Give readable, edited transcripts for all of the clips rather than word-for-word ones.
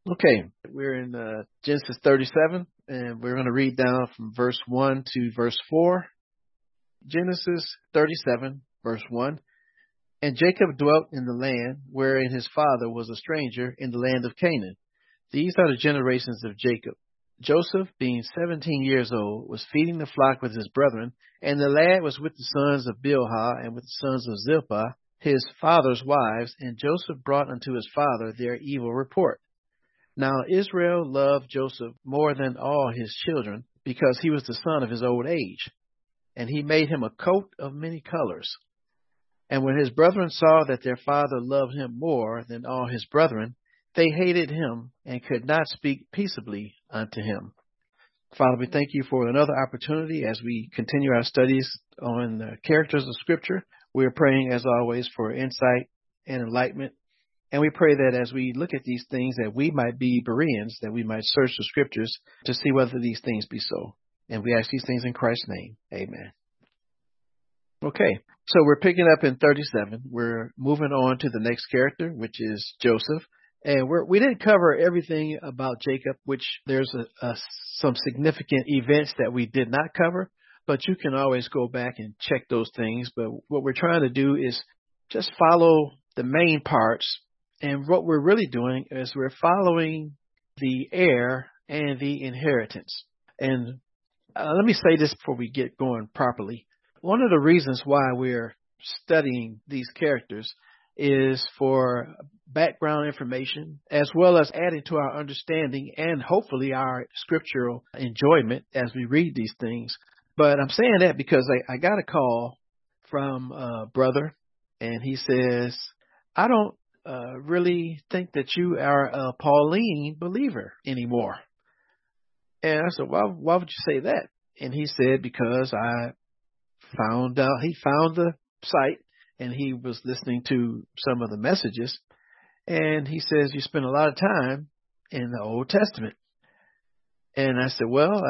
Okay, we're in Genesis 37, and we're going to read down from verse 1 to verse 4. Genesis 37, verse 1. And Jacob dwelt in the land wherein his father was a stranger in the land of Canaan. These are the generations of Jacob. Joseph, being 17 years old, was feeding the flock with his brethren, and the lad was with the sons of Bilhah and with the sons of Zilpah, his father's wives, and Joseph brought unto his father their evil report. Now Israel loved Joseph more than all his children, because he was the son of his old age, and he made him a coat of many colors. And when his brethren saw that their father loved him more than all his brethren, they hated him and could not speak peaceably unto him. Father, we thank you for another opportunity as we continue our studies on the characters of Scripture. We are praying, as always, for insight and enlightenment. And we pray that as we look at these things, that we might be Bereans, that we might search the Scriptures to see whether these things be so. And we ask these things in Christ's name. Amen. Okay, so we're picking up in 37. We're moving on to the next character, which is Joseph. And we didn't cover everything about Jacob, which there's some significant events that we did not cover, but you can always go back and check those things. But what we're trying to do is just follow the main parts. And what we're really doing is we're following the heir and the inheritance. And let me say this before we get going properly. One of the reasons why we're studying these characters is for background information, as well as adding to our understanding and hopefully our scriptural enjoyment as we read these things. But I'm saying that because I got a call from a brother, and he says, I don't really think that you are a Pauline believer anymore. And I said, why would you say that? And he said, because I found out, he found the site and he was listening to some of the messages. And he says, you spend a lot of time in the Old Testament. And I said, well,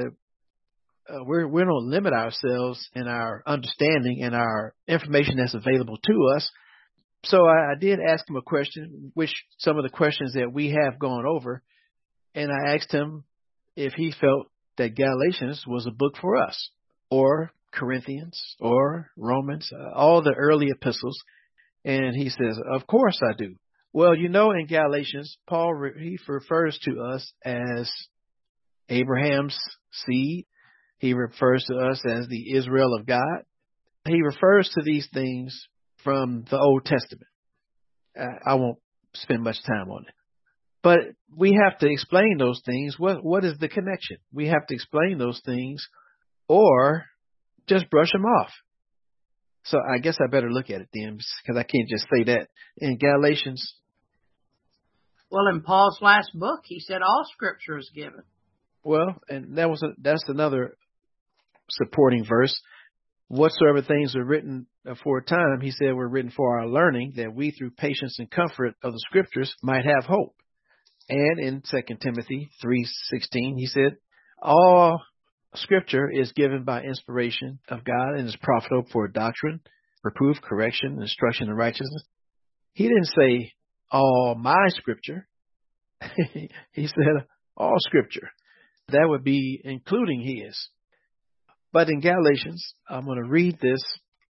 we don't limit ourselves in our understanding and our information that's available to us. So I did ask him a question, which some of the questions that we have gone over. And I asked him if he felt that Galatians was a book for us, or Corinthians, or Romans, all the early epistles. And he says, of course I do. Well, in Galatians, Paul, he refers to us as Abraham's seed. He refers to us as the Israel of God. He refers to these things from the Old Testament. I won't spend much time on it. But we have to explain those things. What is the connection? We have to explain those things or just brush them off. So I guess I better look at it then, because I can't just say that. In Galatians. Well, in Paul's last book, he said all scripture is given. Well, and that's another supporting verse. Whatsoever things are written aforetime, he said, were written for our learning, that we through patience and comfort of the scriptures might have hope. And in 2 Timothy 3:16, he said, all Scripture is given by inspiration of God and is profitable for doctrine, reproof, correction, instruction in righteousness. He didn't say all my Scripture. He said all Scripture. That would be including his. But in Galatians, I'm going to read this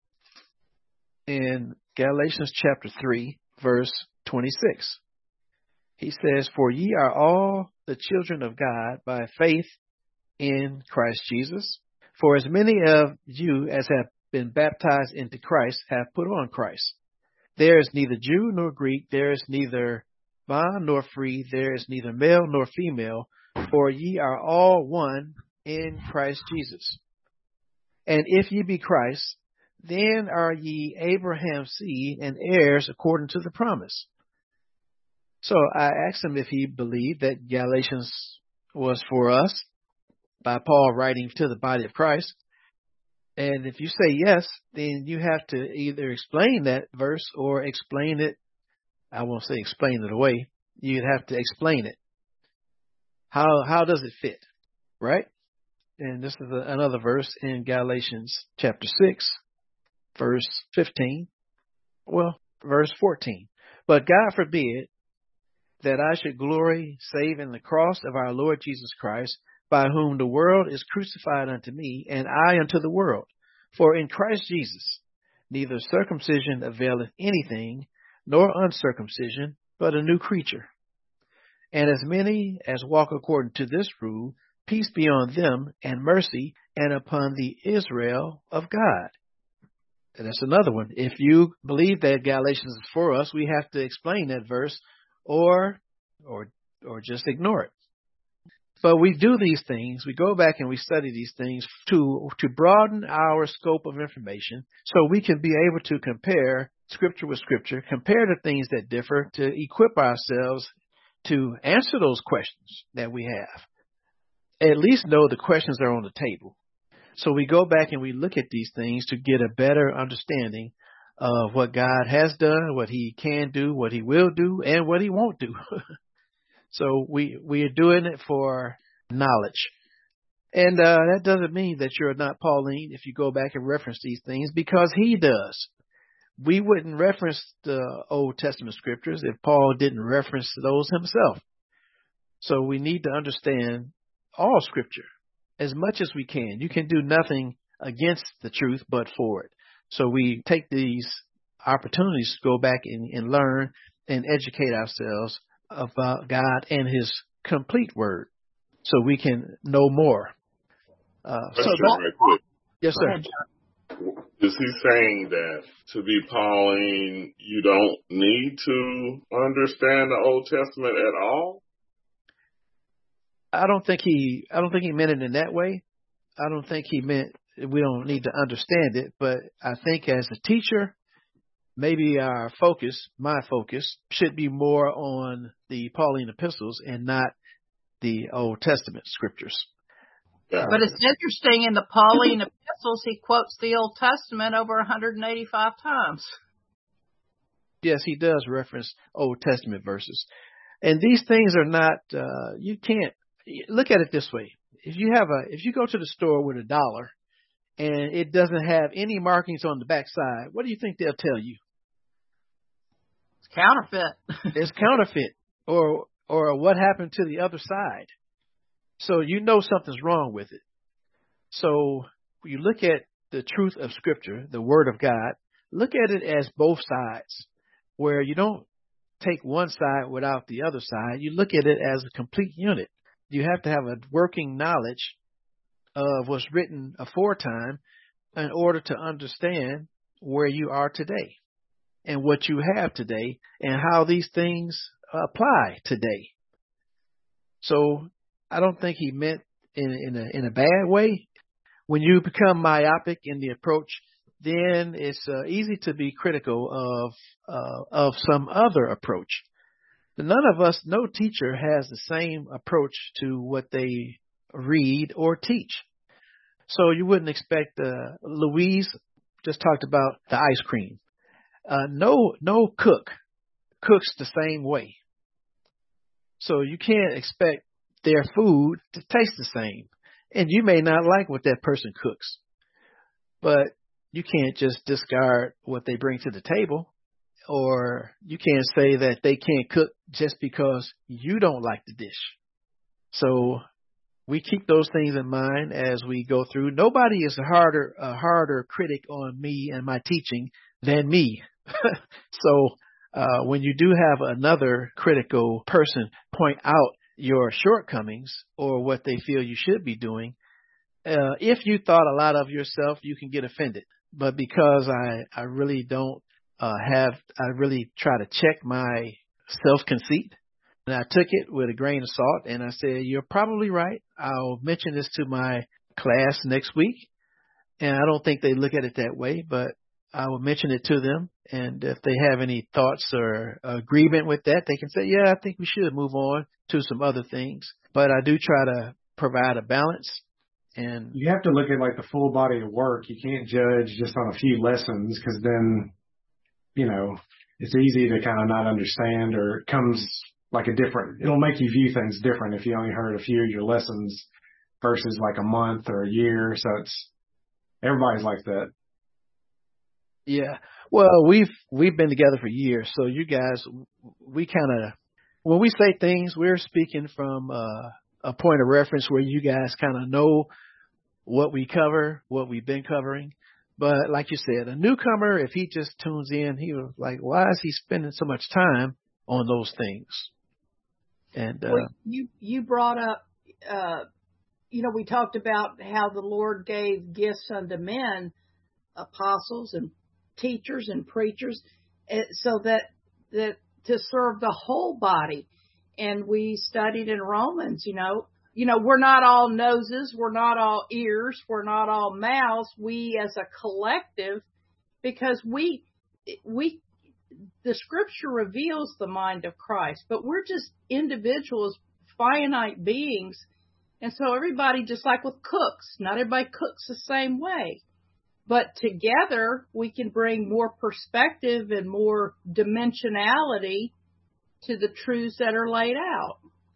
in Galatians chapter 3, verse 26. He says, for ye are all the children of God by faith in Christ Jesus. For as many of you as have been baptized into Christ have put on Christ. There is neither Jew nor Greek, there is neither bond nor free, there is neither male nor female, for ye are all one in Christ Jesus. And if ye be Christ, then are ye Abraham's seed and heirs according to the promise. So I asked him if he believed that Galatians was for us, by Paul writing to the body of Christ. And if you say yes, then you have to either explain that verse or explain it. I won't say explain it away. You'd have to explain it. How does it fit? Right? And this is another verse in Galatians chapter 6, verse 15. Well, verse 14. But God forbid that I should glory save in the cross of our Lord Jesus Christ, by whom the world is crucified unto me, and I unto the world. For in Christ Jesus neither circumcision availeth anything, nor uncircumcision, but a new creature. And as many as walk according to this rule, peace be on them, and mercy, and upon the Israel of God. And that's another one. If you believe that Galatians is for us, we have to explain that verse, or just ignore it. But we do these things. We go back and we study these things to broaden our scope of information, so we can be able to compare Scripture with Scripture, compare the things that differ, to equip ourselves to answer those questions that we have. At least know the questions are on the table. So we go back and we look at these things to get a better understanding of what God has done, what He can do, what He will do, and what He won't do. So we are doing it for knowledge. And that doesn't mean that you're not Pauline if you go back and reference these things, because he does. We wouldn't reference the Old Testament scriptures if Paul didn't reference those himself. So we need to understand all scripture as much as we can. You can do nothing against the truth but for it. So we take these opportunities to go back and learn and educate ourselves about God and His complete word, so we can know more. Yes, sir. Is he saying that to be Pauline, you don't need to understand the Old Testament at all? I don't think he meant it in that way. I don't think he meant we don't need to understand it, but I think as a teacher, maybe my focus, should be more on the Pauline epistles and not the Old Testament scriptures. Yeah. But it's interesting, in the Pauline epistles, he quotes the Old Testament over 185 times. Yes, he does reference Old Testament verses. And these things are not, you can't, look at it this way. If you go to the store with $1 and it doesn't have any markings on the back side, what do you think they'll tell you? It's counterfeit. It's counterfeit. Or what happened to the other side? So you know something's wrong with it. So you look at the truth of Scripture, the Word of God, look at it as both sides, where you don't take one side without the other side. You look at it as a complete unit. You have to have a working knowledge of what's written aforetime in order to understand where you are today and what you have today and how these things apply today. So I don't think he meant in a bad way. When you become myopic in the approach, then it's easy to be critical of some other approach. But none of us, no teacher has the same approach to what they read or teach. So you wouldn't expect Louise just talked about the ice cream. No cook cooks the same way. So you can't expect their food to taste the same. And you may not like what that person cooks, but you can't just discard what they bring to the table, or you can't say that they can't cook just because you don't like the dish. So we keep those things in mind as we go through. Nobody is a harder critic on me and my teaching than me. So when you do have another critical person point out your shortcomings or what they feel you should be doing, if you thought a lot of yourself, you can get offended. But because I really don't I really try to check my self-conceit, and I took it with a grain of salt, and I said, you're probably right. I'll mention this to my class next week. And I don't think they look at it that way, but I will mention it to them. And if they have any thoughts or agreement with that, they can say, yeah, I think we should move on to some other things. But I do try to provide a balance. And you have to look at like the full body of work. You can't judge just on a few lessons, because then, it's easy to kind of not understand, or it comes like it'll make you view things different if you only heard a few of your lessons versus like a month or a year. So everybody's like that. Yeah. Well, we've been together for years. So you guys, we kind of when we say things, we're speaking from a point of reference where you guys kind of know what we cover, what we've been covering. But like you said, a newcomer, if he just tunes in, he was like, why is he spending so much time on those things? And well, you brought up, we talked about how the Lord gave gifts unto men, apostles and teachers and preachers, so that to serve the whole body. And we studied in Romans, we're not all noses, we're not all ears, we're not all mouths. We as a collective, because the scripture reveals the mind of Christ, but we're just individuals, finite beings. And so everybody, just like with cooks, not everybody cooks the same way, but together we can bring more perspective and more dimensionality to the truths that are laid out.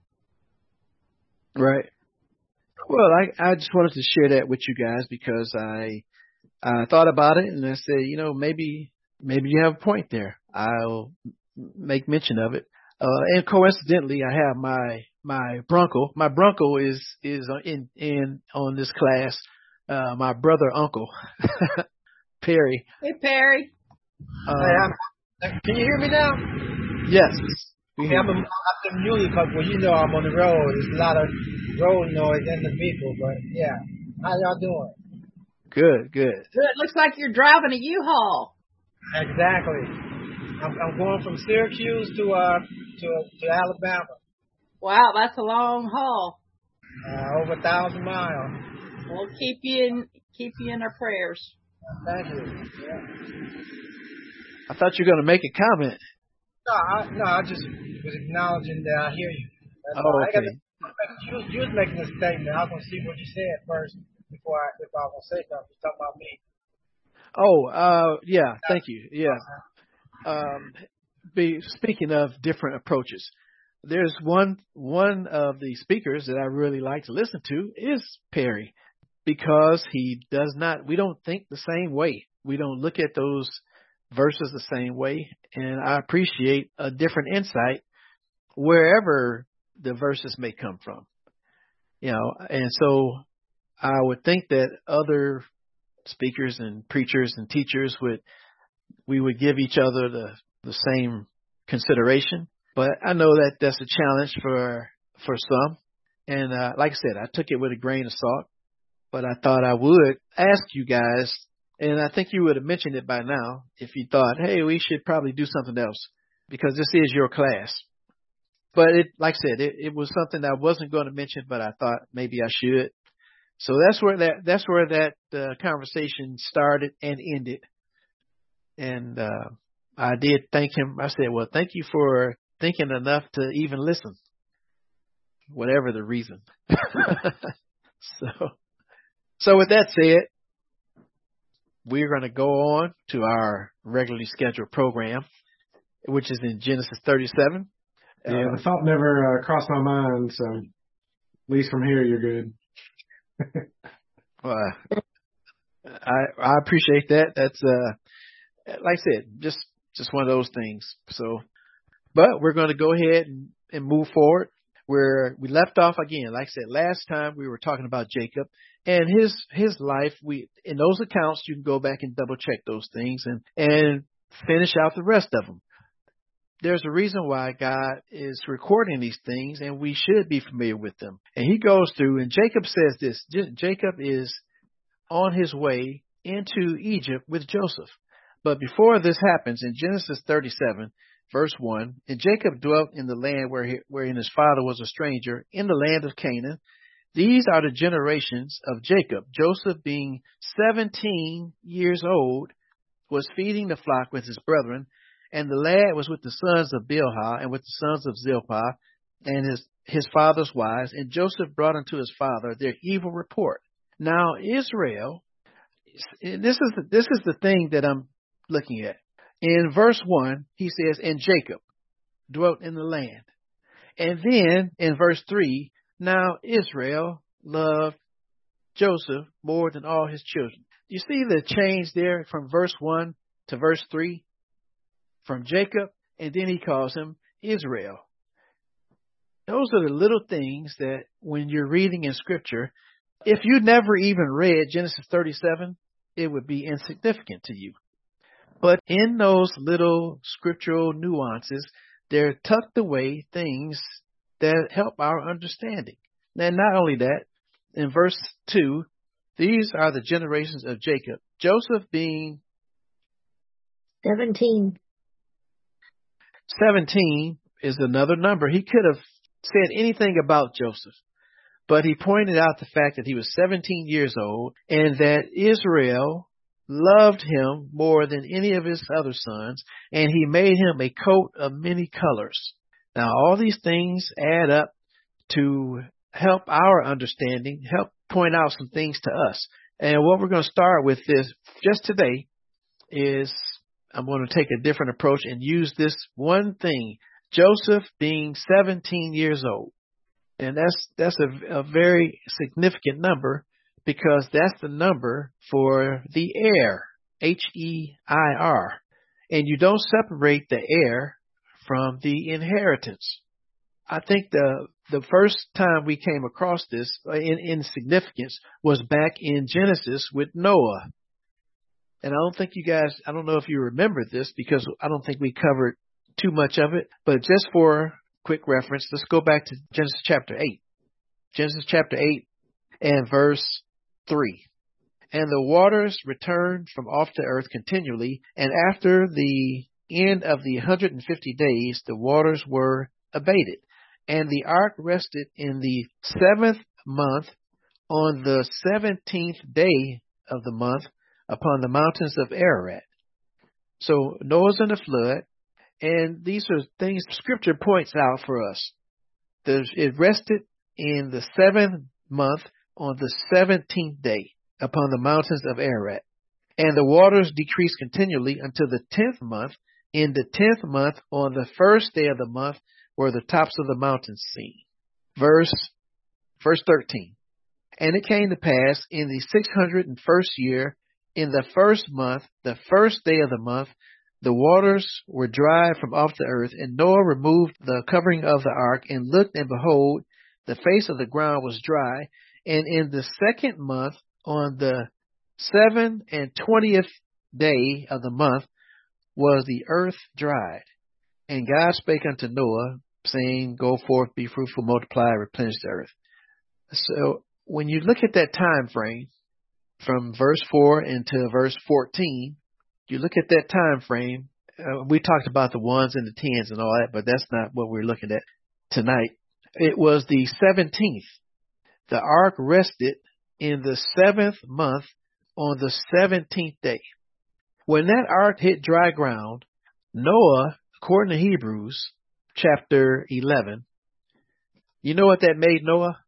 Right. Well, I just wanted to share that with you guys because I thought about it and I said, maybe you have a point there. I'll make mention of it. And coincidentally, I have my Bronco. My Bronco is in on this class. My brother uncle, Perry. Hey, Perry. Can you hear me now? Yes. I'm a muley couple. I'm on the road. There's a lot of road noise in the vehicle, but yeah. How y'all doing? Good. Good. Looks like you're driving a U-Haul. Exactly. I'm going from Syracuse to Alabama. Wow, that's a long haul. Over 1,000 miles. We'll keep you in our prayers. Thank you. Yeah. I thought you were going to make a comment. No, I just was acknowledging that I hear you. That's Okay. You was making a statement. I was going to see what you said first if I was going to say something. You're talking about me. Yeah. Thank you. Yeah. Speaking of different approaches, there's one of the speakers that I really like to listen to is Perry, because we don't think the same way. We don't look at those verses the same way. And I appreciate a different insight wherever the verses may come from, and so I would think that other speakers and preachers and teachers we would give each other the same consideration. But I know that that's a challenge for some. And like I said, I took it with a grain of salt, but I thought I would ask you guys, and I think you would have mentioned it by now if you thought, hey, we should probably do something else because this is your class. But like I said, it was something I wasn't going to mention, but I thought maybe I should. So that's where that conversation started and ended. And I did thank him. I said, well, thank you for thinking enough to even listen, whatever the reason. So with that said, we're going to go on to our regularly scheduled program, which is in Genesis 37. Yeah, the thought never crossed my mind, so at least from here you're good. Well, I appreciate that. That's like I said, just one of those things. So, but we're going to go ahead and move forward where we left off again. Like I said, last time we were talking about Jacob and his life. In those accounts, you can go back and double check those things and finish out the rest of them. There's a reason why God is recording these things, and we should be familiar with them. And he goes through, and Jacob says this. Jacob is on his way into Egypt with Joseph. But before this happens, in Genesis 37, verse 1, and Jacob dwelt in the land wherein his father was a stranger, in the land of Canaan. These are the generations of Jacob. Joseph, being 17 years old, was feeding the flock with his brethren, and the lad was with the sons of Bilhah and with the sons of Zilpah and his father's wives. And Joseph brought unto his father their evil report. Now Israel, this is the thing that I'm looking at. In verse 1, he says, and Jacob dwelt in the land. And then in verse 3, now Israel loved Joseph more than all his children. Do you see the change there from verse 1 to verse 3? From Jacob, and then he calls him Israel. Those are the little things that when you're reading in Scripture, if you never even read Genesis 37, it would be insignificant to you. But in those little scriptural nuances, they're tucked away things that help our understanding. And not only that, in verse 2, these are the generations of Jacob. Joseph being 17. 17 is another number. He could have said anything about Joseph, but he pointed out the fact that he was 17 years old and that Israel loved him more than any of his other sons, and he made him a coat of many colors. Now, all these things add up to help our understanding, help point out some things to us. And what we're going to start with this just today is I'm going to take a different approach and use this one thing, Joseph being 17 years old. And that's a very significant number because that's the number for the heir, H-E-I-R. And you don't separate the heir from the inheritance. I think the first time we came across this in significance was back in Genesis with Noah. And I don't know if you remember this because I don't think we covered too much of it, but just for quick reference, let's go back to Genesis chapter 8. Genesis chapter 8 and verse 3. And the waters returned from off the earth continually, and after the end of the 150 days, the waters were abated. And the ark rested in the 7th month on the 17th day of the month upon the mountains of Ararat. So Noah's in the flood, and these are things Scripture points out for us. It rested in the 7th month on the 17th day upon the mountains of Ararat. And the waters decreased continually until the 10th month. In the 10th month, on the first day of the month, were the tops of the mountains seen. Verse 13. And it came to pass in the 601st year, in the first month, the first day of the month, the waters were dry from off the earth, and Noah removed the covering of the ark, and looked, and behold, the face of the ground was dry. And in the 2nd month, on the 27th day of the month, was the earth dried. And God spake unto Noah, saying, Go forth, be fruitful, multiply, replenish the earth. So when you look at that time frame, from verse 4 into verse 14, you look at that time frame. We talked about the ones and the tens and all that, but that's not what we're looking at tonight. It was the 17th. The ark rested in the 7th month on the 17th day. When that ark hit dry ground, Noah, according to Hebrews chapter 11, you know what that made Noah?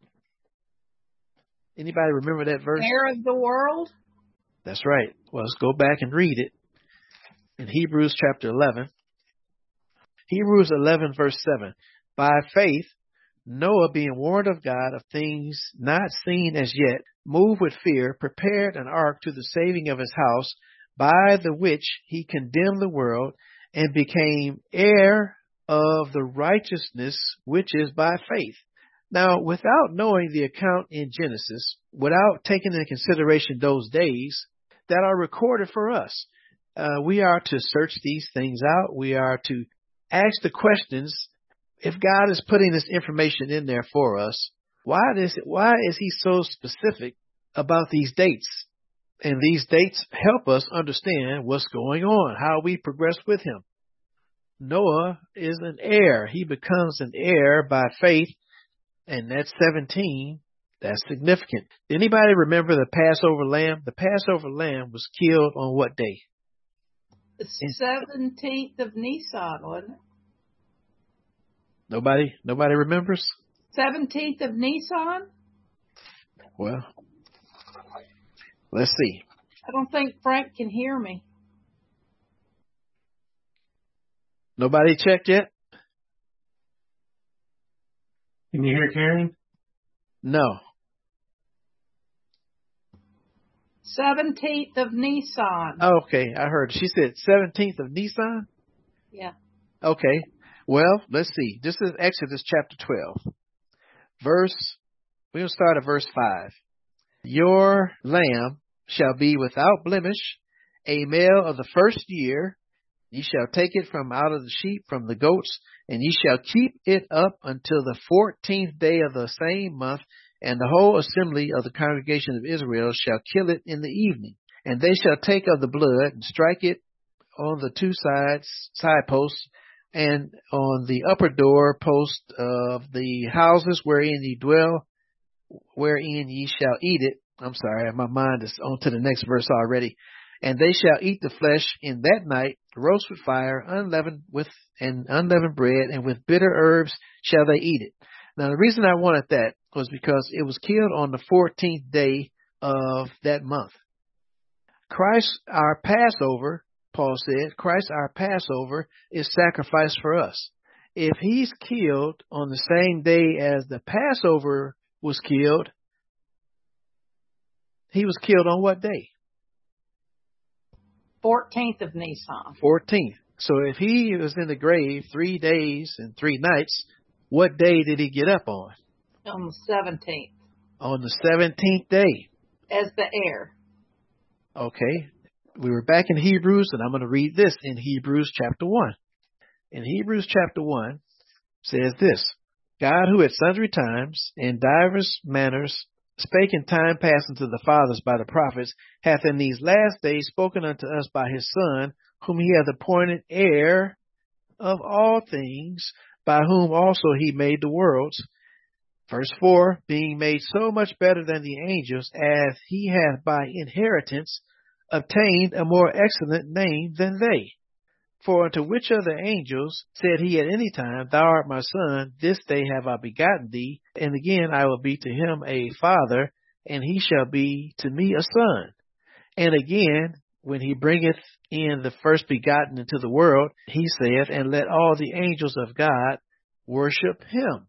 Anybody remember that verse? Heir of the world? That's right. Well, let's go back and read it in Hebrews chapter 11. Hebrews 11 verse 7. By faith, Noah, being warned of God of things not seen as yet, moved with fear, prepared an ark to the saving of his house, by the which he condemned the world, and became heir of the righteousness which is by faith. Now, without knowing the account in Genesis, without taking into consideration those days that are recorded for us, we are to search these things out. We are to ask the questions. If God is putting this information in there for us, why is he so specific about these dates? And these dates help us understand what's going on, how we progress with him. Noah is an heir. He becomes an heir by faith. And that's 17. That's significant. Anybody remember the Passover lamb? The Passover lamb was killed on what day? The 17th of Nisan, wasn't it? Nobody remembers? 17th of Nisan? Well, let's see. I don't think Frank can hear me. Nobody checked yet? Can you hear Karen? No. 17th of Nisan. Oh, okay, I heard. She said 17th of Nisan? Yeah. Okay. Well, let's see. This is Exodus chapter 12. We'll start at verse 5. Your lamb shall be without blemish, a male of the first year. Ye shall take it from out of the sheep, from the goats, and ye shall keep it up until the 14th day of the same month, and the whole assembly of the congregation of Israel shall kill it in the evening. And they shall take of the blood and strike it on the two side posts, and on the upper door post of the houses wherein ye dwell, wherein ye shall eat it. I'm sorry, my mind is on to the next verse already. And they shall eat the flesh in that night, roast with fire, unleavened bread, and with bitter herbs shall they eat it. Now, the reason I wanted that was because it was killed on the 14th day of that month. Christ, our Passover, Paul said, Christ, our Passover, is sacrificed for us. If he's killed on the same day as the Passover was killed, he was killed on what day? 14th of Nisan. 14th. So if he was in the grave 3 days and 3 nights, what day did he get up on? On the 17th. On the 17th day. As the heir. Okay. We were back in Hebrews, and I'm going to read this in Hebrews chapter 1. In Hebrews chapter 1 says this: God, who at sundry times in divers manners spake in time past unto the fathers by the prophets, hath in these last days spoken unto us by his Son, whom he hath appointed heir of all things, by whom also he made the worlds. Verse 4, being made so much better than the angels, as he hath by inheritance obtained a more excellent name than they. For unto which of the angels said he at any time, Thou art my son, this day have I begotten thee, and again I will be to him a father, and he shall be to me a son. And again, when he bringeth in the first begotten into the world, he saith, And let all the angels of God worship him.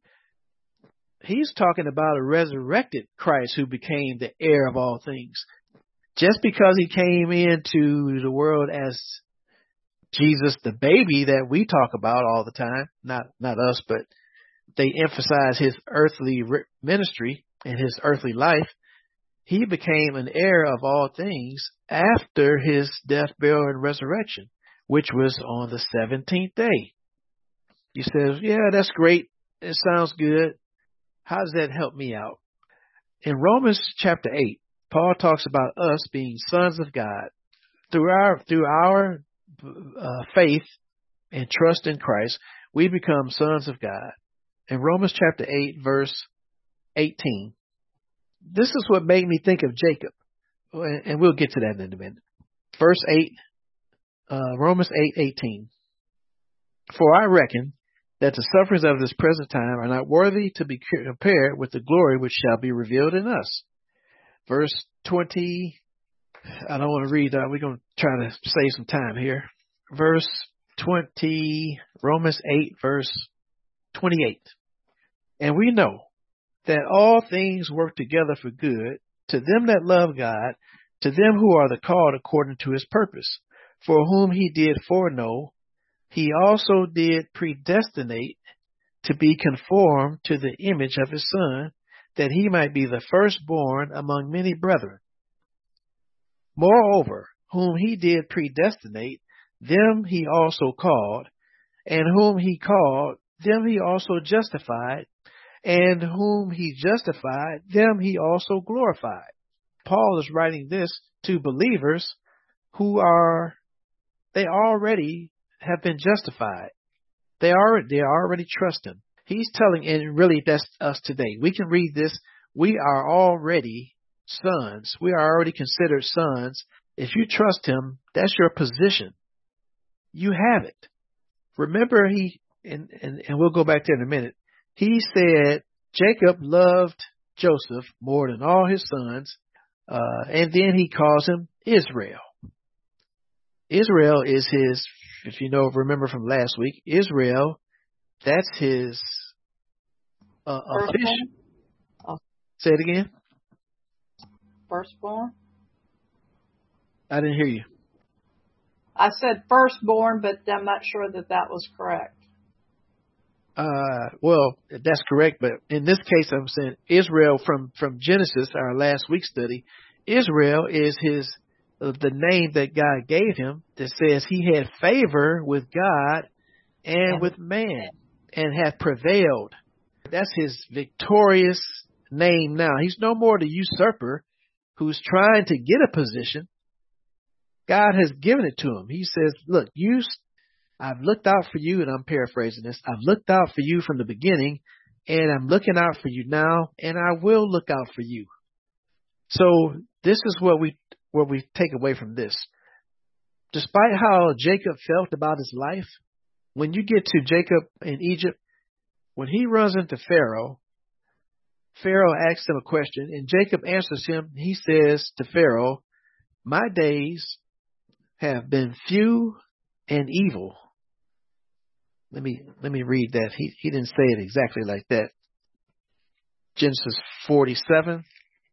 He's talking about a resurrected Christ who became the heir of all things. Just because he came into the world as Jesus, the baby that we talk about all the time, not us, but they emphasize his earthly ministry and his earthly life. He became an heir of all things after his death, burial, and resurrection, which was on the 17th day. You say, yeah, that's great. It sounds good. How does that help me out? In Romans chapter 8, Paul talks about us being sons of God through our faith and trust in Christ. We become sons of God. In Romans chapter 8, verse 18, this is what made me think of Jacob, and we'll get to that in a minute. Verse 8, Romans 8:18. For I reckon that the sufferings of this present time are not worthy to be compared with the glory which shall be revealed in us. Verse 20, I don't want to read that. We're going to try to save some time here. Verse 20, Romans 8, verse 28. And we know that all things work together for good to them that love God, to them who are the called according to his purpose, for whom he did foreknow, he also did predestinate to be conformed to the image of his Son, that he might be the firstborn among many brethren. Moreover, whom he did predestinate, them he also called, and whom he called, them he also justified, and whom he justified, them he also glorified. Paul is writing this to believers who they already have been justified. They already trust him. He's telling, and really that's us today. We can read this. We are already sons. We are already considered sons. If you trust him, that's your position. You have it. Remember, and we'll go back there in a minute. He said Jacob loved Joseph more than all his sons, and then he calls him Israel. Israel is his, if remember from last week, Israel, that's his official. Oh. Say it again. Firstborn? I didn't hear you. I said firstborn, but I'm not sure that was correct. Well, that's correct, but in this case, I'm saying Israel from Genesis, our last week study. Israel is the name that God gave him that says he had favor with God and with man and hath prevailed. That's his victorious name now. He's no more the usurper who's trying to get a position. God has given it to him. He says, look, I've looked out for you, and I'm paraphrasing this. I've looked out for you from the beginning, and I'm looking out for you now, and I will look out for you. So this is what we take away from this. Despite how Jacob felt about his life, when you get to Jacob in Egypt, when he runs into Pharaoh, Pharaoh asks him a question, and Jacob answers him. He says to Pharaoh, my days have been few and evil. Let me read that. He didn't say it exactly like that. Genesis 47,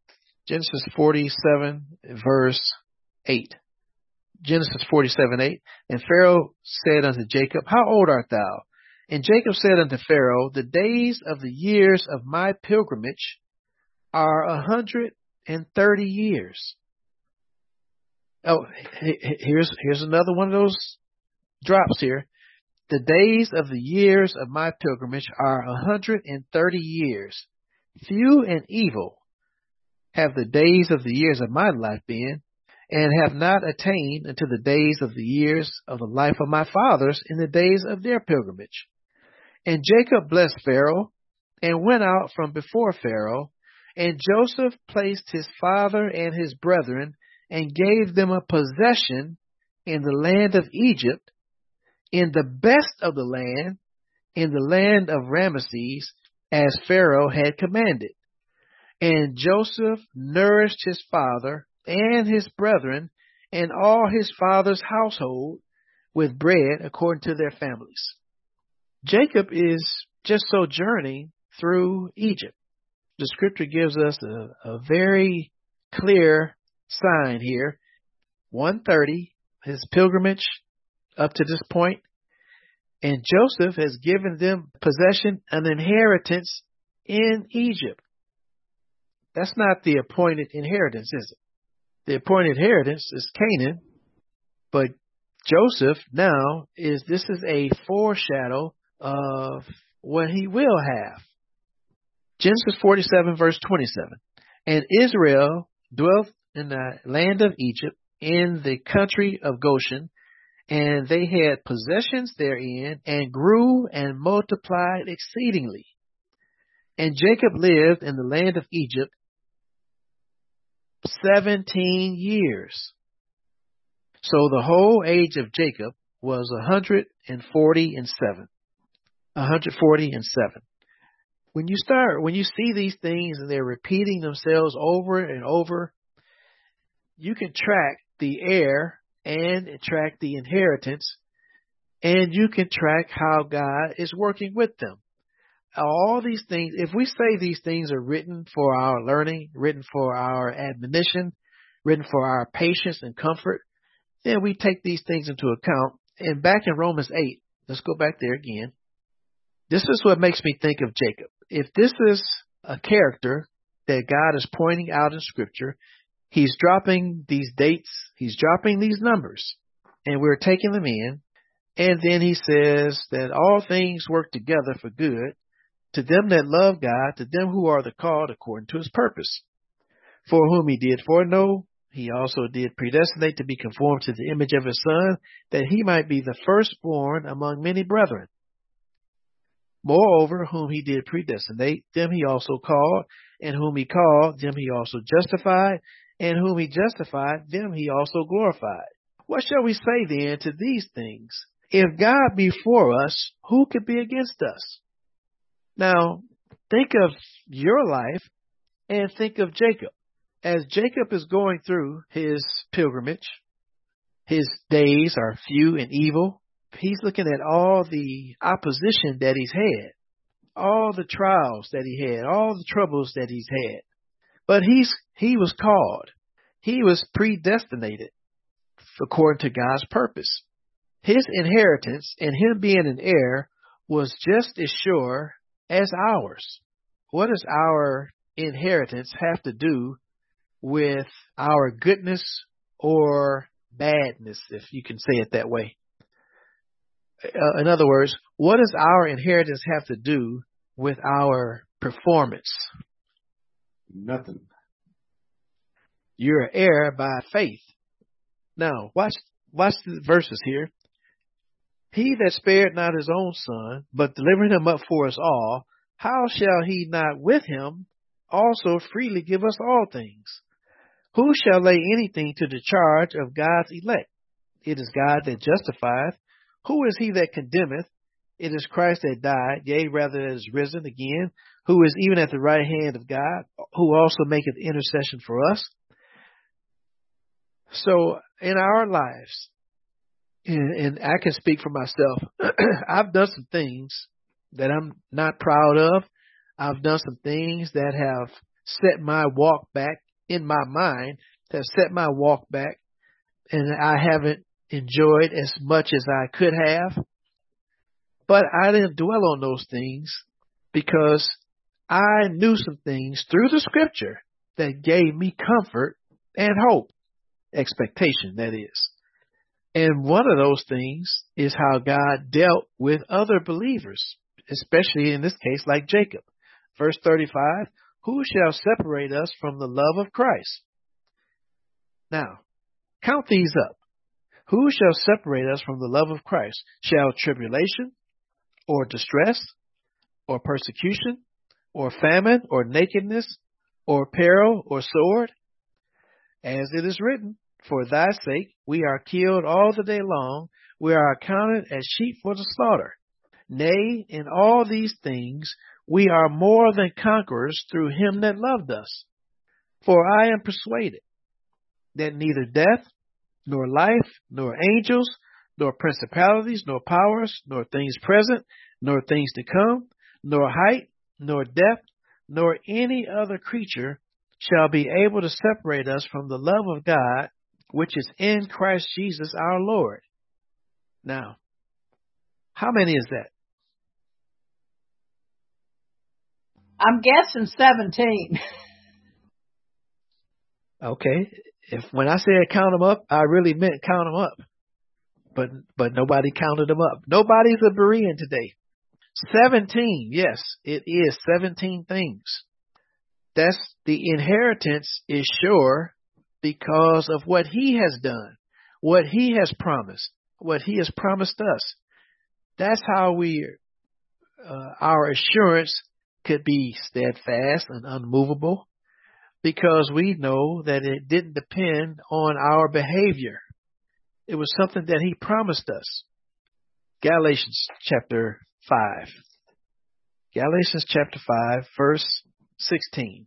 verse 8. Genesis 47:8. And Pharaoh said unto Jacob, how old art thou? And Jacob said unto Pharaoh, the days of the years of my pilgrimage are 130 years. Oh, here's another one of those drops here. The days of the years of my pilgrimage are 130 years. Few and evil have the days of the years of my life been, and have not attained unto the days of the years of the life of my fathers in the days of their pilgrimage. And Jacob blessed Pharaoh, and went out from before Pharaoh, and Joseph placed his father and his brethren, and gave them a possession in the land of Egypt, in the best of the land, in the land of Ramesses, as Pharaoh had commanded. And Joseph nourished his father and his brethren and all his father's household with bread according to their families. Jacob is just sojourning through Egypt. The scripture gives us a very clear sign here. 130, his pilgrimage up to this point. And Joseph has given them possession, an inheritance in Egypt. That's not the appointed inheritance, is it? The appointed inheritance is Canaan, but Joseph now this is a foreshadow of what he will have. Genesis 47 verse 27. And Israel dwelt in the land of Egypt, in the country of Goshen, and they had possessions therein, and grew and multiplied exceedingly. And Jacob lived in the land of Egypt 17 years. So the whole age of Jacob was 147. 147. When you see these things and they're repeating themselves over and over, you can track the heir and track the inheritance, and you can track how God is working with them. All these things, if we say these things are written for our learning, written for our admonition, written for our patience and comfort, then we take these things into account. And back in Romans 8, let's go back there again. This is what makes me think of Jacob. If this is a character that God is pointing out in Scripture, he's dropping these dates, he's dropping these numbers, and we're taking them in. And then he says that all things work together for good to them that love God, to them who are the called according to his purpose. For whom he did foreknow, he also did predestinate to be conformed to the image of his Son, that he might be the firstborn among many brethren. Moreover, whom he did predestinate, them he also called, and whom he called, them he also justified, and whom he justified, them he also glorified. What shall we say then to these things? If God be for us, who could be against us? Now, think of your life and think of Jacob. As Jacob is going through his pilgrimage, his days are few and evil. He's looking at all the opposition that he's had, all the trials that he had, all the troubles that he's had. But he was called. He was predestinated according to God's purpose. His inheritance and him being an heir was just as sure as ours. What does our inheritance have to do with our goodness or badness, if you can say it that way? In other words, what does our inheritance have to do with our performance? Nothing. You're an heir by faith. Now, watch the verses here. He that spared not his own son, but delivered him up for us all, how shall he not with him also freely give us all things? Who shall lay anything to the charge of God's elect? It is God that justifieth. Who is he that condemneth? It is Christ that died, yea, rather that is risen again, who is even at the right hand of God, who also maketh intercession for us. So in our lives, and I can speak for myself, I've done some things that I'm not proud of. I've done some things that have set my walk back in my mind, have set my walk back, and I haven't enjoyed as much as I could have. But I didn't dwell on those things because I knew some things through the scripture that gave me comfort and hope, expectation, that is. And one of those things is how God dealt with other believers, especially in this case, like Jacob. Verse 35, who shall separate us from the love of Christ? Now, count these up. Who shall separate us from the love of Christ? Shall tribulation, or distress, or persecution, or famine, or nakedness, or peril, or sword? As it is written, for thy sake we are killed all the day long, we are accounted as sheep for the slaughter. Nay, in all these things we are more than conquerors through him that loved us. For I am persuaded that neither death, nor life, nor angels, nor principalities, nor powers, nor things present, nor things to come, nor height, nor depth, nor any other creature shall be able to separate us from the love of God, which is in Christ Jesus our Lord. Now, how many is that? I'm guessing 17. Okay. When I said count them up, I really meant count them up. But nobody counted them up. Nobody's a Berean today. 17. Yes, it is 17 things. That's the inheritance is sure because of what he has done, what he has promised, what he has promised us. That's how our assurance could be steadfast and unmovable, because we know that it didn't depend on our behavior. It was something that he promised us. Galatians chapter 5. Galatians chapter 5, verse 16.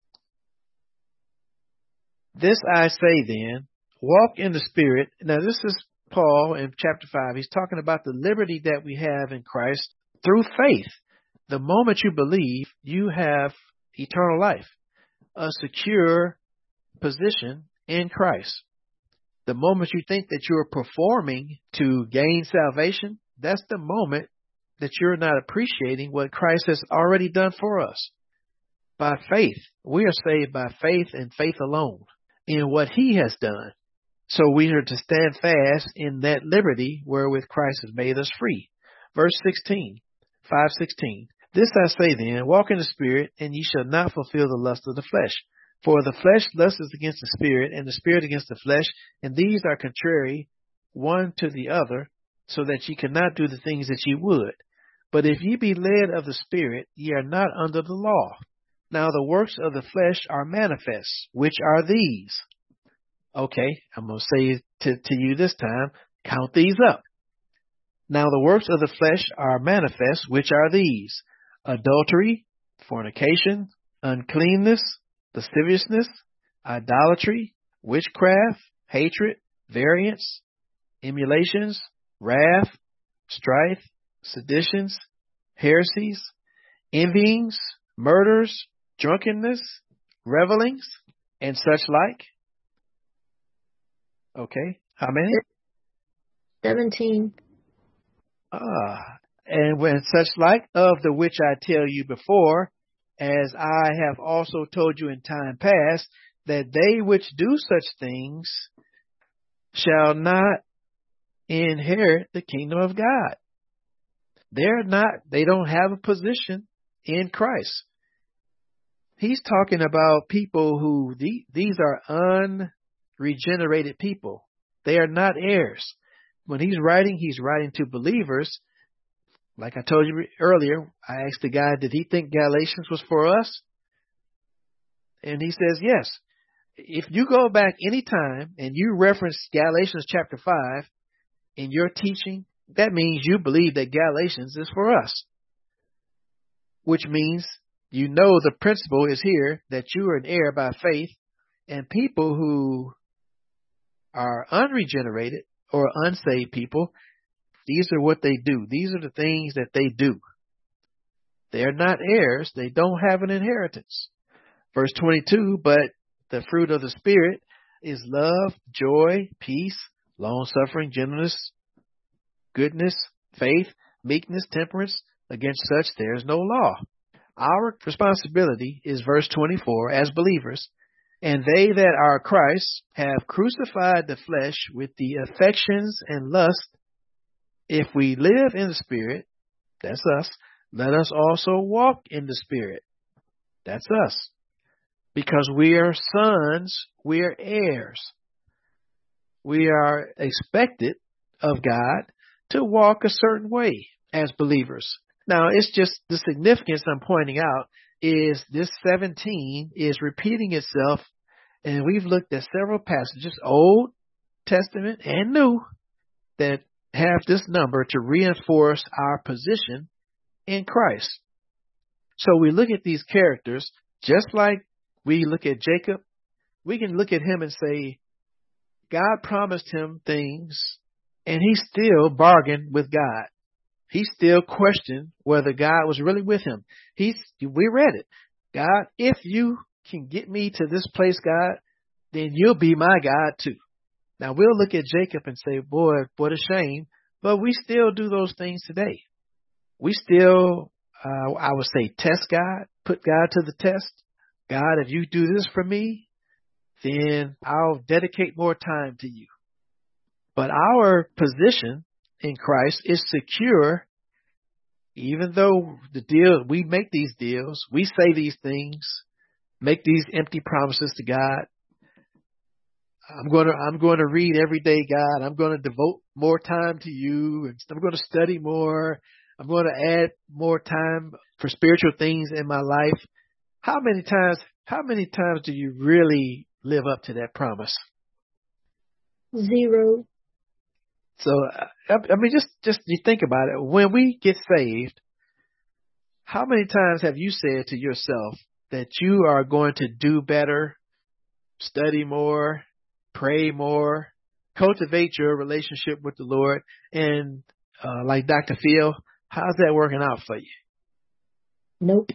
This I say then, walk in the Spirit. Now this is Paul in chapter 5. He's talking about the liberty that we have in Christ through faith. The moment you believe, you have eternal life, a secure position in Christ. The moment you think that you're performing to gain salvation, that's the moment that you're not appreciating what Christ has already done for us. By faith, we are saved by faith and faith alone in what he has done. So we are to stand fast in that liberty wherewith Christ has made us free. Verse 16, 5:16. This I say then, walk in the Spirit, and ye shall not fulfill the lust of the flesh. For the flesh lusteth against the Spirit, and the Spirit against the flesh, and these are contrary one to the other, so that ye cannot do the things that ye would. But if ye be led of the Spirit, ye are not under the law. Now the works of the flesh are manifest, which are these. Okay, I'm going to say to you this time, count these up. Now the works of the flesh are manifest, which are these: adultery, fornication, uncleanness, lasciviousness, idolatry, witchcraft, hatred, variance, emulations, wrath, strife, seditions, heresies, envyings, murders, drunkenness, revelings, and such like. Okay, how many? 17. And when such like of the which I tell you before, as I have also told you in time past, that they which do such things shall not inherit the kingdom of God. They don't have a position in Christ. He's talking about people who, these are unregenerated people. They are not heirs. When he's writing to believers. Like I told you earlier, I asked the guy, did he think Galatians was for us? And he says, yes. If you go back any time and you reference Galatians chapter 5 in your teaching, that means you believe that Galatians is for us. Which means you know the principle is here that you are an heir by faith, and people who are unregenerated or unsaved people, these are what they do. These are the things that they do. They're not heirs. They don't have an inheritance. Verse 22, but the fruit of the Spirit is love, joy, peace, long-suffering, gentleness, goodness, faith, meekness, temperance. Against such there is no law. Our responsibility is verse 24, as believers, and they that are Christ have crucified the flesh with the affections and lust. If we live in the Spirit, that's us, let us also walk in the Spirit. That's us. Because we are sons, we are heirs. We are expected of God to walk a certain way as believers. Now, it's just the significance I'm pointing out is this 17 is repeating itself, and we've looked at several passages, Old Testament and New, that have this number to reinforce our position in Christ. So we look at these characters, just like we look at Jacob, we can look at him and say, God promised him things, and he still bargained with God. He still questioned whether God was really with him. We read it. God, if you can get me to this place, God, then you'll be my God too. Now we'll look at Jacob and say, boy, what a shame. But we still do those things today. We still, I would say, test God, put God to the test. God, if you do this for me, then I'll dedicate more time to you. But our position in Christ is secure, even though we make these deals, we say these things, make these empty promises to God. I'm going to read every day, God. I'm going to devote more time to you, and I'm going to study more. I'm going to add more time for spiritual things in my life. How many times do you really live up to that promise? 0. So, I mean, just you think about it. When we get saved, how many times have you said to yourself that you are going to do better, study more, pray more, cultivate your relationship with the Lord? And like Dr. Phil, how's that working out for you? Nope.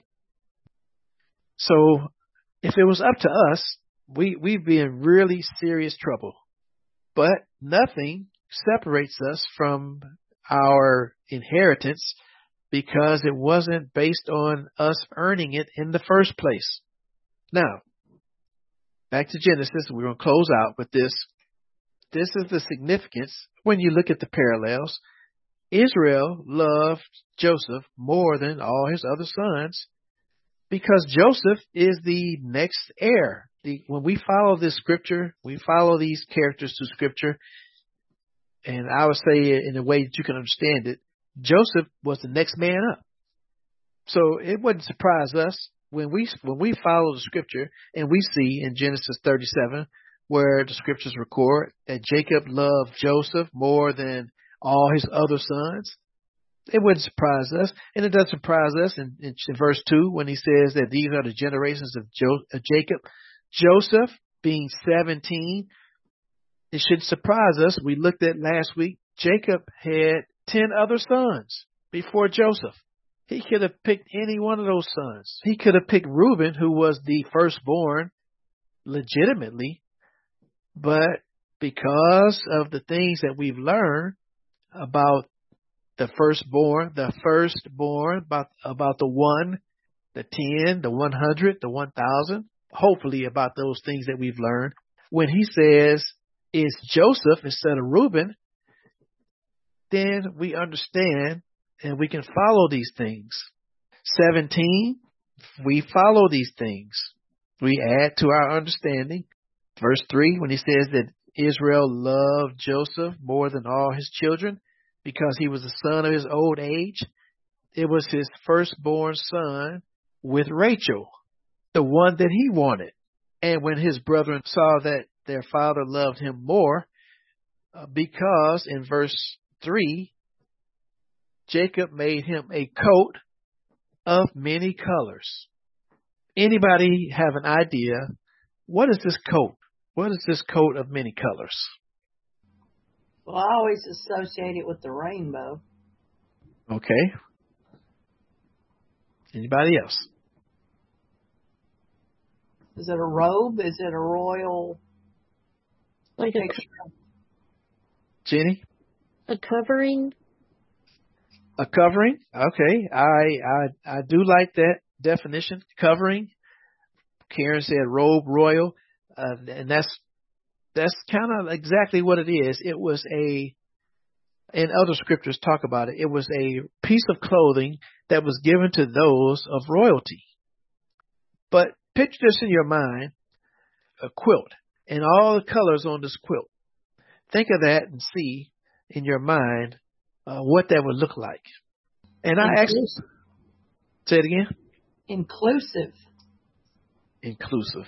So if it was up to us, we'd be in really serious trouble. But nothing separates us from our inheritance because it wasn't based on us earning it in the first place. Now, back to Genesis. We're going to close out with this. This is the significance when you look at the parallels. Israel loved Joseph more than all his other sons because Joseph is the next heir. When we follow this scripture, we follow these characters through scripture, and I would say it in a way that you can understand it, Joseph was the next man up. So it wouldn't surprise us when we follow the scripture and we see in Genesis 37 where the scriptures record that Jacob loved Joseph more than all his other sons. It wouldn't surprise us. And it doesn't surprise us in verse 2 when he says that these are the generations of Jacob. Joseph being 17, it should surprise us. We looked at last week, Jacob had 10 other sons before Joseph. He could have picked any one of those sons. He could have picked Reuben, who was the firstborn, legitimately. But because of the things that we've learned about the firstborn, about the 1, the 10, the 100, the 1,000, hopefully about those things that we've learned. When he says it's Joseph instead of Reuben, then we understand and we can follow these things. 17, we follow these things. We add to our understanding. Verse 3, when he says that Israel loved Joseph more than all his children because he was the son of his old age. It was his firstborn son with Rachel, the one that he wanted. And when his brethren saw that their father loved him more, because in verse 3, Jacob made him a coat of many colors. Anybody have an idea? What is this coat? What is this coat of many colors? Well, I always associate it with the rainbow. Okay. Anybody else? Is it a robe? Is it a royal Like picture? Jenny? a covering? A covering? Okay. I do like that definition. Covering. Karen said robe, royal. And that's kind of exactly what it is. It was and other scriptures talk about it. It was a piece of clothing that was given to those of royalty. But picture this in your mind, a quilt and all the colors on this quilt. Think of that and see in your mind what that would look like. And I actually, say it again. Inclusive. Inclusive.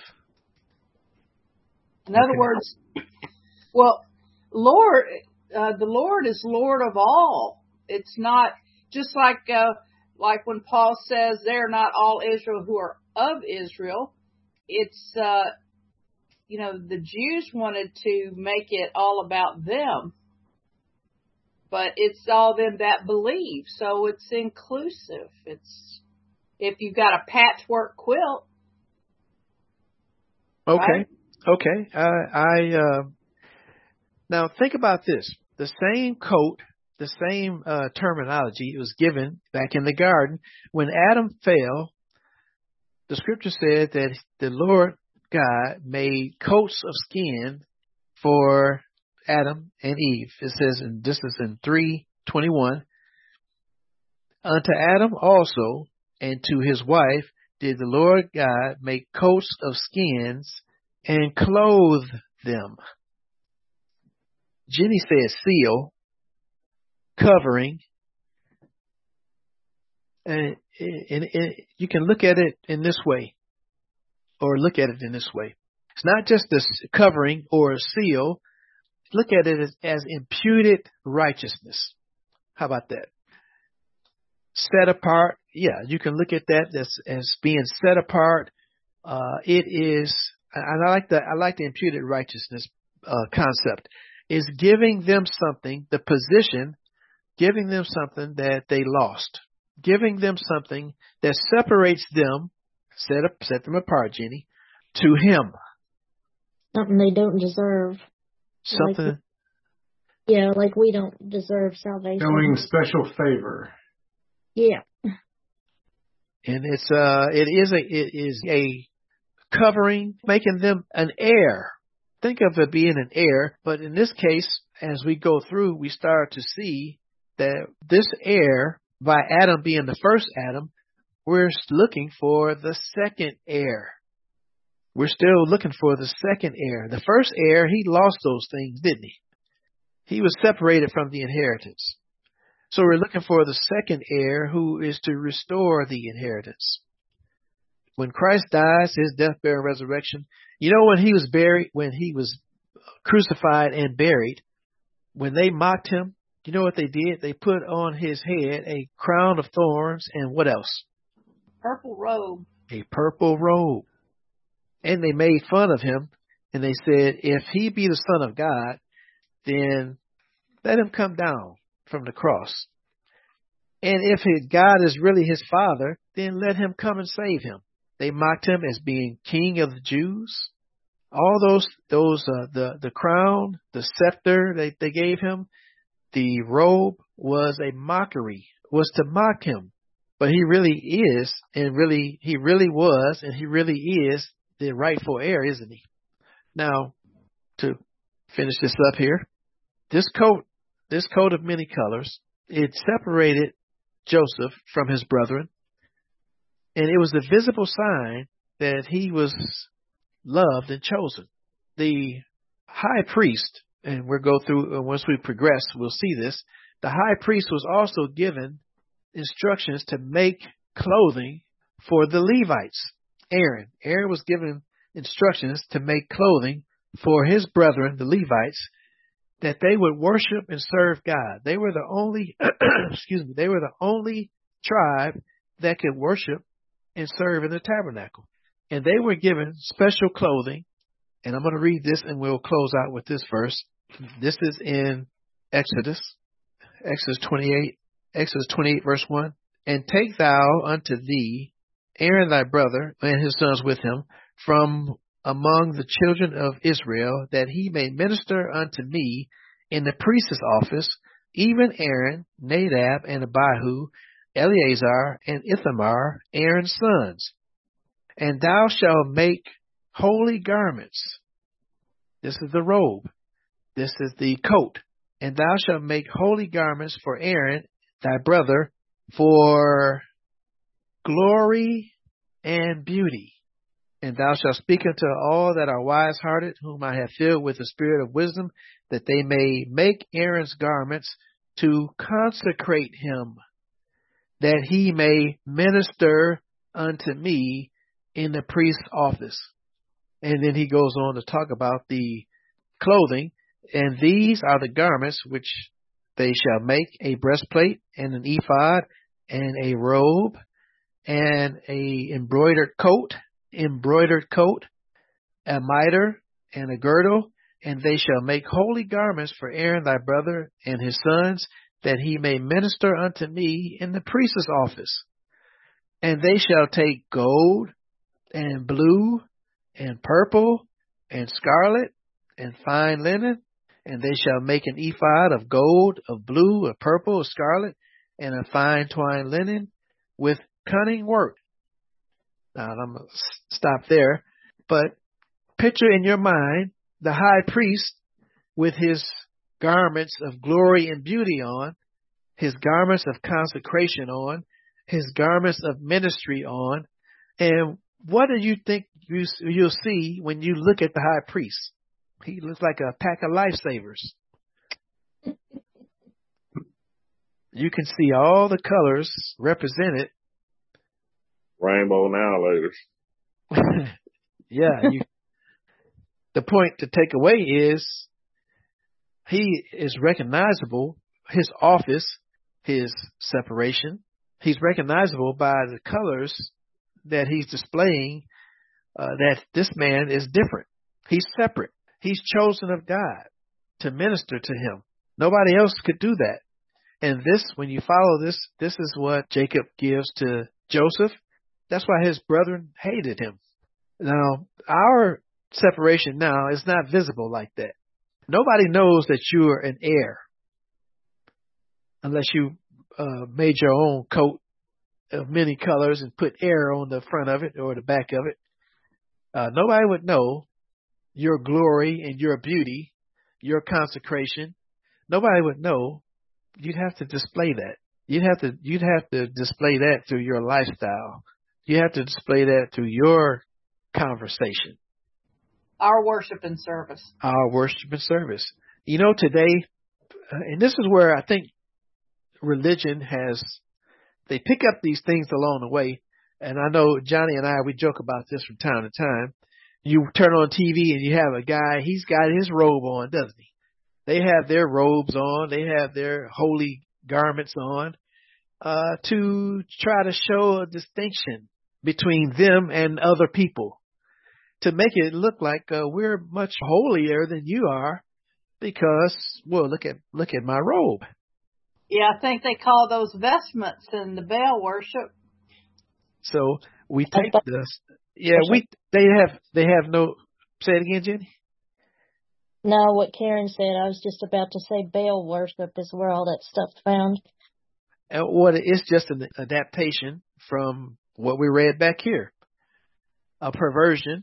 In other words, well, Lord, the Lord is Lord of all. It's not just like when Paul says they're not all Israel who are of Israel. It's, the Jews wanted to make it all about them, but it's all them that believe. So it's inclusive. It's, if you've got a patchwork quilt. Okay. Right? Okay. Now think about this. The same coat, the same terminology was given back in the garden. When Adam fell, the scripture said that the Lord God made coats of skin for Adam and Eve. It says, and this is in 3:21, unto Adam also and to his wife did the Lord God make coats of skins and clothe them. Jenny says seal, covering, and you can look at it in this way, or look at it in this way. It's not just a covering or a seal. Look at it as imputed righteousness. How about that? Set apart. Yeah, you can look at that as being set apart. It is, and I like the imputed righteousness concept. Is giving them something, the position, giving them something that they lost, giving them something that separates them, set them apart, Jenny, to Him. Something they don't deserve. Something. Like we don't deserve salvation. Showing special favor. Yeah. And it is a covering, making them an heir. Think of it being an heir, but in this case, as we go through, we start to see that this heir, by Adam being the first Adam, we're looking for the second heir. We're still looking for the second heir. The first heir, he lost those things, didn't he? He was separated from the inheritance. So we're looking for the second heir who is to restore the inheritance. When Christ dies, his death, burial, and resurrection, when he was buried, when he was crucified and buried, when they mocked him, you know what they did? They put on his head a crown of thorns and what else? Purple robe. A purple robe. And they made fun of him, and they said, if he be the Son of God, then let him come down from the cross. And if God is really his Father, then let him come and save him. They mocked him as being King of the Jews. All the crown, the scepter they gave him, the robe, was a mockery, was to mock him. But he really is, he really was, and he really is the rightful heir, isn't he? Now, to finish this up here, this coat of many colors, it separated Joseph from his brethren, and it was a visible sign that he was loved and chosen. The high priest, and we'll go through, once we progress, we'll see this, the high priest was also given instructions to make clothing for the Levites. Aaron was given instructions to make clothing for his brethren, the Levites, that they would worship and serve God. They were the only, they were the only tribe that could worship and serve in the tabernacle. And they were given special clothing. And I'm going to read this and we'll close out with this verse. This is in Exodus 28 verse 1. And take thou unto thee Aaron thy brother and his sons with him from among the children of Israel, that he may minister unto me in the priest's office, even Aaron, Nadab, and Abihu, Eleazar, and Ithamar, Aaron's sons. And thou shalt make holy garments. This is the robe. This is the coat. And thou shalt make holy garments for Aaron, thy brother, for glory and beauty. And thou shalt speak unto all that are wise-hearted, whom I have filled with the spirit of wisdom, that they may make Aaron's garments to consecrate him, that he may minister unto me in the priest's office. And then he goes on to talk about the clothing. And these are the garments which they shall make: a breastplate, and an ephod, and a robe, and a embroidered coat, a mitre, and a girdle. And they shall make holy garments for Aaron thy brother and his sons, that he may minister unto me in the priest's office. And they shall take gold, and blue, and purple, and scarlet, and fine linen, and they shall make an ephod of gold, of blue, of purple, of scarlet, and of fine twined linen, with cunning work. Now, I'm going to stop there, but picture in your mind the high priest with his garments of glory and beauty on, his garments of consecration on, his garments of ministry on, and what do you think you'll see when you look at the high priest? He looks like a pack of lifesavers. You can see all the colors represented. Rainbow now, ladies. Yeah. The point to take away is he is recognizable, his office, his separation. He's recognizable by the colors that he's displaying, that this man is different. He's separate. He's chosen of God to minister to him. Nobody else could do that. And this, when you follow this, this is what Jacob gives to Joseph. That's why his brethren hated him. Now, our separation now is not visible like that. Nobody knows that you're an heir unless you made your own coat of many colors and put heir on the front of it or the back of it. Nobody would know your glory and your beauty, your consecration. Nobody would know. You'd have to display that. You'd have to display that through your lifestyle. You have to display that through your conversation. Our worship and service. Our worship and service. You know, today, and this is where I think religion they pick up these things along the way. And I know Johnny and I, we joke about this from time to time. You turn on TV and you have a guy, he's got his robe on, doesn't he? They have their robes on. They have their holy garments on, to try to show a distinction between them and other people, to make it look like we're much holier than you are because, well, look at my robe. Yeah, I think they call those vestments in the Baal worship. So we take this. Yeah, they have no. Say it again, Jenny. No, what Karen said, I was just about to say Baal worship is where all that stuff's found. And what it's just an adaptation from what we read back here. A perversion.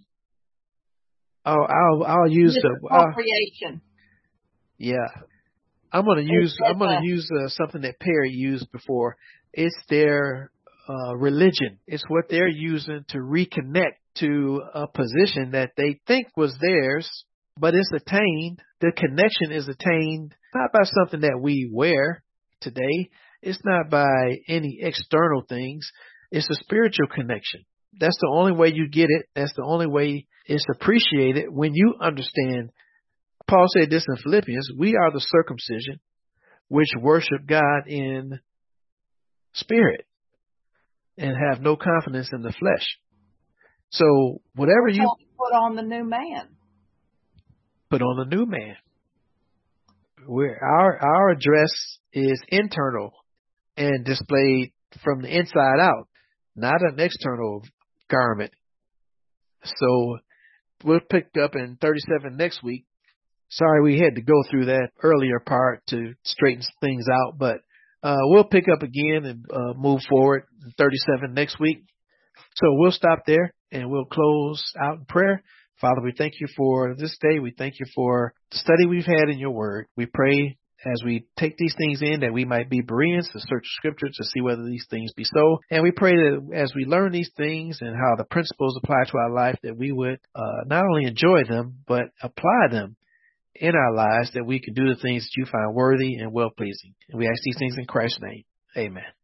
I'll use Misappropriation. yeah. I'm gonna use something that Perry used before. It's their religion. It's what they're using to reconnect to a position that they think was theirs, but it's attained. The connection is attained not by something that we wear today. It's not by any external things. It's a spiritual connection. That's the only way you get it. That's the only way it's appreciated when you understand. Paul said this in Philippians, we are the circumcision which worship God in spirit and have no confidence in the flesh. So whatever you put on the new man. Put on the new man. Our address is internal and displayed from the inside out, not an external garment. So we'll pick up in 37 next week. Sorry we had to go through that earlier part to straighten things out, but we'll pick up again and move forward in 37 next week. So we'll stop there and we'll close out in prayer. Father, we thank you for this day. We thank you for the study we've had in your word. We pray as we take these things in that we might be Bereans to search scripture to see whether these things be so. And we pray that as we learn these things and how the principles apply to our life, that we would not only enjoy them, but apply them in our lives, that we can do the things that you find worthy and well-pleasing. And we ask these things in Christ's name. Amen.